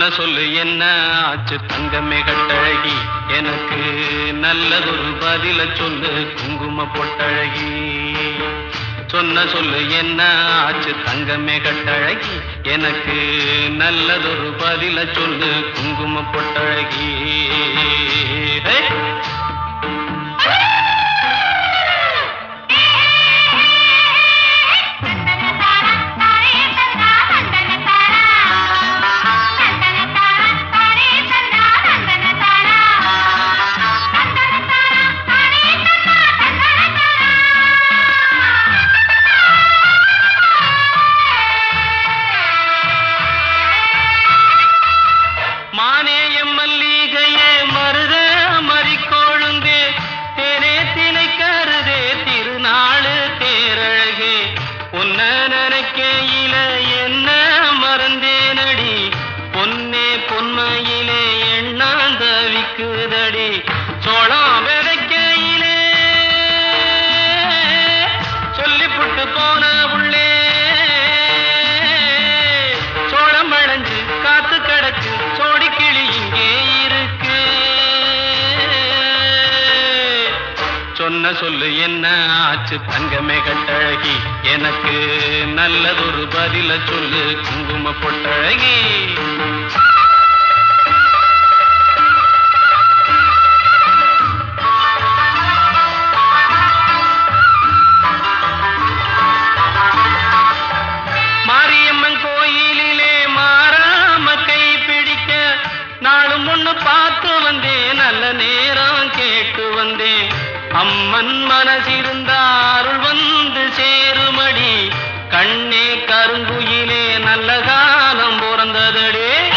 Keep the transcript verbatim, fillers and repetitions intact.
சொன்ன சொல்லு என்ன ஆச்சு தங்கமே கட்டழகி, எனக்கு நல்லதொரு பதில சொல்லு குங்கும பொட்டழகி. சொன்ன சொல்லு என்ன ஆச்சு தங்கமே கட்டழகி, எனக்கு நல்லதொரு பதில சொல்லு குங்கும பொட்டழகி. பொன்மையிலே எண்ணாந்த விக்குதடி சோளம் விதைக்கையிலே சொல்லிப்புட்டு போன உள்ளே சோளம் வளைஞ்சு காத்து கிடக்கு சோடி கிளி இங்கே இருக்கு. சொன்ன சொல்லு என்ன ஆச்சு தங்கமே கட்டழகி, எனக்கு நல்லதொரு பதில சொல்லு குங்கும பொட்டழகி. நாளும் ஒண்ணு பார்த்து வந்தேன், நல்ல நேரம் கேட்டு வந்தேன். அம்மன் மனசிருந்த அருள் வந்து சேருமடி, கண்ணே கருங்குயிலே நல்ல காலம் பிறந்ததடே.